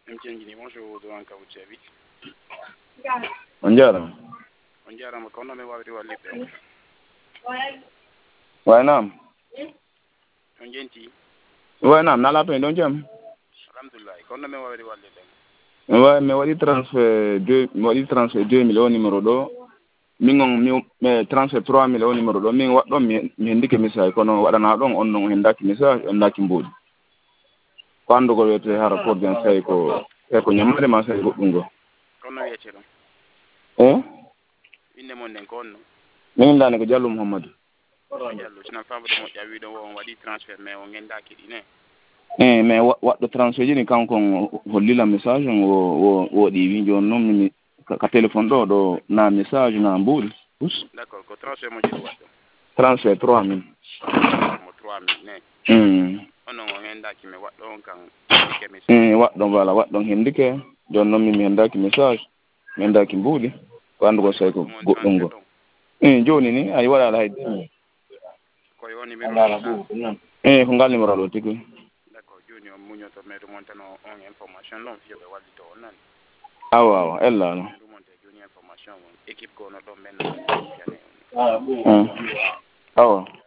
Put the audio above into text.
mchenjini bonjour do anka uchebi Onjara. onjara ma kono me wawri wallibe Wainam. onjenti Wainam nala to don jam. alhamdulillah kono me wawri wallibe Wa me wadi transfert 2 millions numéro do. Mingong me transfert 3 millions numéro do min waddo mi ndike message kono wadana don on non hendaki message on daki mbodi. Quando go wete ha rapport den say ko ko nyamade ma say godungo. kono wiete don inde mon den kono min dane ko Diallo Muhammad jallo sina fabude mo jawi do on wadi transfert mais on ngendaki dine mais waddo transfert jini kanko hollila message wo di wi jon non mi ka téléphone do na message na mburi d'accord ko transfert mo jiro waddo transfert 3000 mo 3000 ne ono on ngendaki me waddo on kan ndike waddo wala waddo hendike jon non mi hendaki message mi hendaki mburi quando go say ko godungo joni ni ay wala hay ko yo numéro ko ngal numéro do tigi d'accord joni on muñoto mais remontano on information non fiyobe wallito on nan awa ella no remonte joni information on équipe ko no do men awa